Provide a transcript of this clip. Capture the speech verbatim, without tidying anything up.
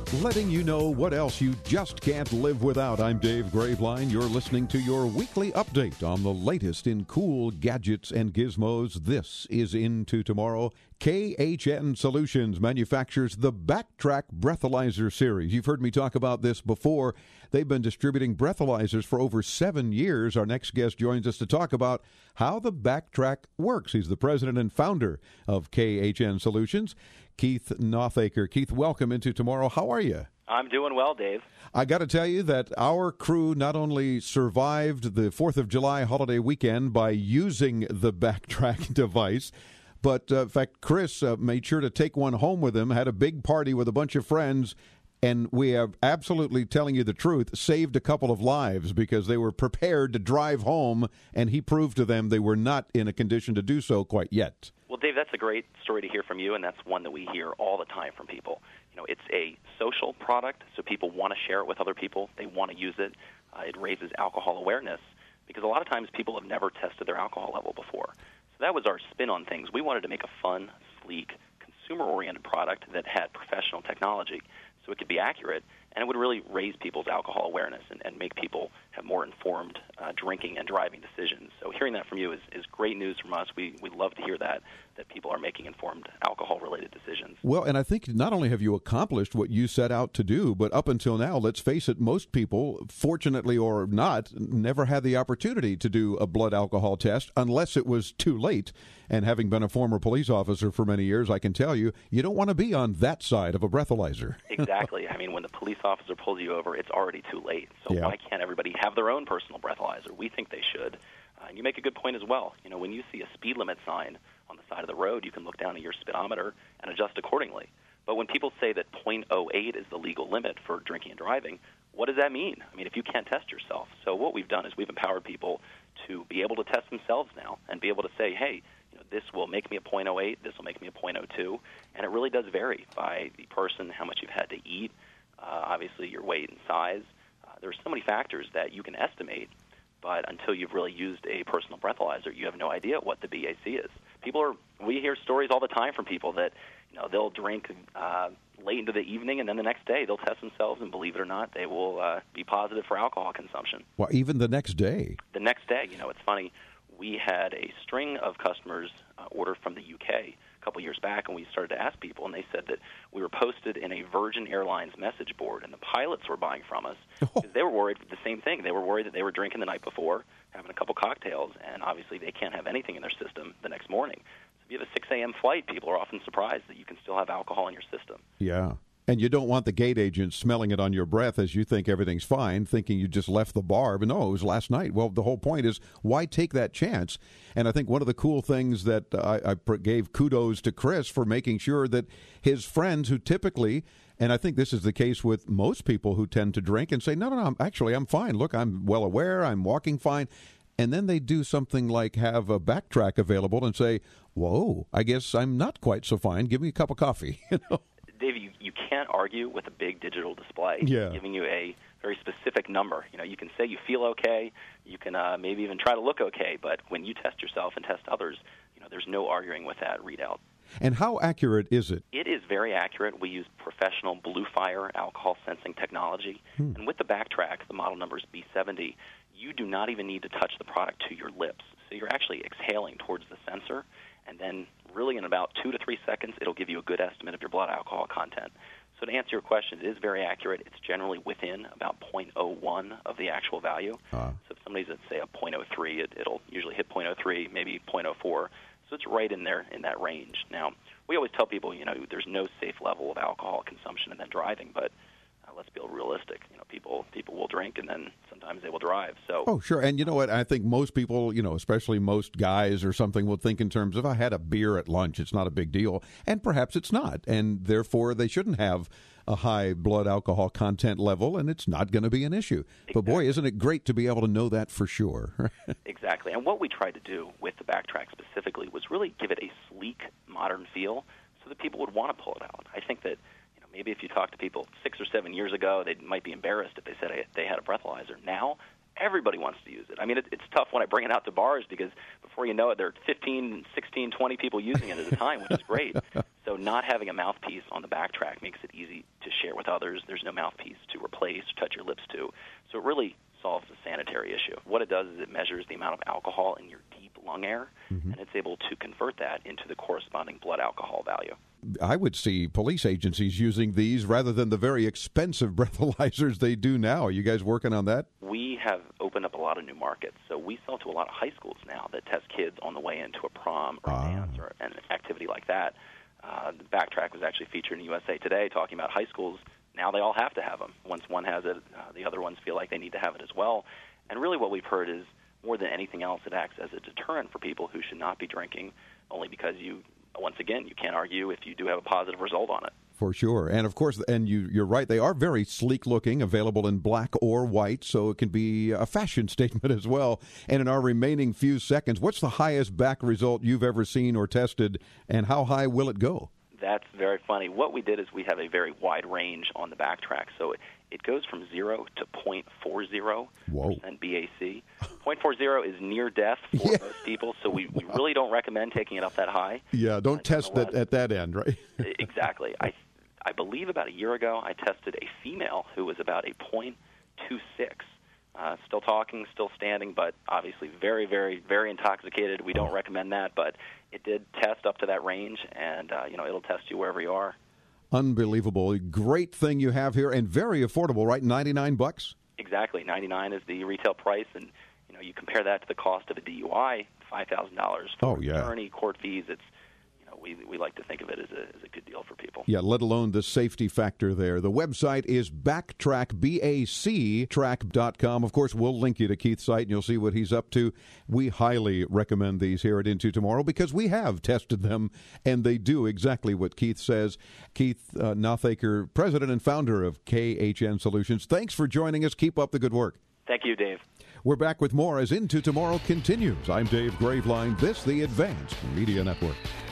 letting you know what else you just can't live without. I'm Dave Graveline. You're listening to your weekly update on the latest in cool gadgets and gizmos. This is Into Tomorrow. K H N Solutions manufactures the Backtrack Breathalyzer series. You've heard me talk about this before. They've been distributing breathalyzers for over seven years. Our next guest joins us to talk about how the Backtrack works. He's the president and founder of K H N Solutions, Keith Nothaker. Keith, welcome Into Tomorrow. How are you? I'm doing well, Dave. I got to tell you that our crew not only survived the fourth of July holiday weekend by using the Backtrack device, but uh, in fact, Chris uh, made sure to take one home with him, had a big party with a bunch of friends, and we are absolutely telling you the truth, saved a couple of lives because they were prepared to drive home, and he proved to them they were not in a condition to do so quite yet. Well, Dave, that's a great story to hear from you, and that's one that we hear all the time from people. You know, it's a social product, so people want to share it with other people. They want to use it. Uh, it raises alcohol awareness because a lot of times people have never tested their alcohol level before. So that was our spin on things. We wanted to make a fun, sleek, consumer-oriented product that had professional technology so it could be accurate, and it would really raise people's alcohol awareness and, and make people have more informed uh, drinking and driving decisions. So hearing that from you is, is great news from us. We we love to hear that, that people are making informed alcohol-related decisions. Well, and I think not only have you accomplished what you set out to do, but up until now, let's face it, most people, fortunately or not, never had the opportunity to do a blood alcohol test unless it was too late. And having been a former police officer for many years, I can tell you, you don't want to be on that side of a breathalyzer. Exactly. I mean, when the police officer pulls you over, it's already too late. So yeah. Why can't everybody have their own personal breathalyzer? We think they should. Uh, and you make a good point as well. You know, when you see a speed limit sign on the side of the road, you can look down at your speedometer and adjust accordingly. But when people say that point oh eight is the legal limit for drinking and driving, what does that mean? I mean, if you can't test yourself. So what we've done is we've empowered people to be able to test themselves now and be able to say, hey, you know, this will make me a point oh eight, this will make me a point oh two, and it really does vary by the person, how much you've had to eat, uh, obviously your weight and size. Uh, there are so many factors that you can estimate, but until you've really used a personal breathalyzer, you have no idea what the B A C is. People are, we hear stories all the time from people that, you know, they'll drink uh, late into the evening, and then the next day they'll test themselves, and believe it or not, they will uh, be positive for alcohol consumption. Well, even the next day. The next day, you know, it's funny. We had a string of customers uh, order from the U K a couple years back, and we started to ask people, and they said that we were posted in a Virgin Airlines message board, and the pilots were buying from us because they were worried the same thing. They were worried that they were drinking the night before, having a couple cocktails, and obviously they can't have anything in their system the next morning. So if you have a six a.m. flight, people are often surprised that you can still have alcohol in your system. Yeah. And you don't want the gate agent smelling it on your breath as you think everything's fine, thinking you just left the bar. But no, it was last night. Well, the whole point is, why take that chance? And I think one of the cool things that I, I gave kudos to Chris for making sure that his friends who typically, and I think this is the case with most people who tend to drink and say, no, no, no, I'm, actually, I'm fine. Look, I'm well aware. I'm walking fine. And then they do something like have a Backtrack available and say, whoa, I guess I'm not quite so fine. Give me a cup of coffee. You know? Dave, you, you can't argue with a big digital display yeah. giving you a very specific number. You know, you can say you feel okay, you can uh, maybe even try to look okay, but when you test yourself and test others, you know, there's no arguing with that readout. And how accurate is it? It is very accurate. We use professional Blue Fire alcohol sensing technology, hmm. and with the Backtrack, the model number is B seventy, you do not even need to touch the product to your lips. So you're actually exhaling towards the sensor, and then really in about two to three seconds, it'll give you a good estimate of your blood alcohol content. So to answer your question, it is very accurate. It's generally within about point oh one of the actual value. Uh. So if somebody's at, say, a point oh three, it, it'll usually hit point oh three, maybe point oh four. So it's right in there in that range. Now, we always tell people, you know, there's no safe level of alcohol consumption and then driving, but uh, let's be realistic. You know, people people will drink and then sometimes they will drive. So oh, sure. And you know what? I think most people, you know, especially most guys or something, will think in terms of, I had a beer at lunch. It's not a big deal. And perhaps it's not. And therefore, they shouldn't have a high blood alcohol content level, and it's not going to be an issue. Exactly. But boy, isn't it great to be able to know that for sure. Exactly. And what we tried to do with the Backtrack specifically was really give it a sleek, modern feel so that people would want to pull it out. I think that maybe if you talk to people six or seven years ago, they might be embarrassed if they said they had a breathalyzer. Now, everybody wants to use it. I mean, it, it's tough when I bring it out to bars because before you know it, there are fifteen, sixteen, twenty people using it at a time, which is great. So not having a mouthpiece on the backtrack makes it easy to share with others. There's no mouthpiece to replace, touch your lips to. So it really solves the sanitary issue. What it does is it measures the amount of alcohol in your deep lung air, mm-hmm. and it's able to convert that into the corresponding blood alcohol value. I would see police agencies using these rather than the very expensive breathalyzers they do now. Are you guys working on that? We have opened up a lot of new markets. So we sell to a lot of high schools now that test kids on the way into a prom or a ah. dance or an activity like that. Uh, the Backtrack was actually featured in U S A Today talking about high schools. Now they all have to have them. Once one has it, uh, the other ones feel like they need to have it as well. And really what we've heard is more than anything else, it acts as a deterrent for people who should not be drinking, only because you, once again, you can't argue if you do have a positive result on it. For sure. And, of course, and you, you're right, they are very sleek-looking, available in black or white, so it can be a fashion statement as well. And in our remaining few seconds, what's the highest back result you've ever seen or tested, and how high will it go? That's very funny. What we did is we have a very wide range on the Backtrack, so it, it goes from zero to zero point four zero percent B A C. zero point four zero is near death for yeah. most people, so we, we really don't recommend taking it up that high. Yeah, don't test it at that end, right? Exactly. I I believe about a year ago I tested a female who was about a zero point two six. Uh, still talking, still standing, but obviously very, very, very intoxicated. We don't recommend that, but it did test up to that range, and uh, you know it'll test you wherever you are. Unbelievable. Great thing you have here, and very affordable, right? ninety-nine bucks? Exactly. ninety-nine is the retail price, and you know you compare that to the cost of a D U I, five thousand dollars for oh, yeah. attorney, court fees. It's We, we like to think of it as a, as a good deal for people. Yeah, let alone the safety factor there. The website is Backtrack, B A C, track dot com. Of course, we'll link you to Keith's site, and you'll see what he's up to. We highly recommend these here at Into Tomorrow because we have tested them, and they do exactly what Keith says. Keith uh, Nothaker, president and founder of K H N Solutions, thanks for joining us. Keep up the good work. Thank you, Dave. We're back with more as Into Tomorrow continues. I'm Dave Graveline. This, the Advanced Media Network.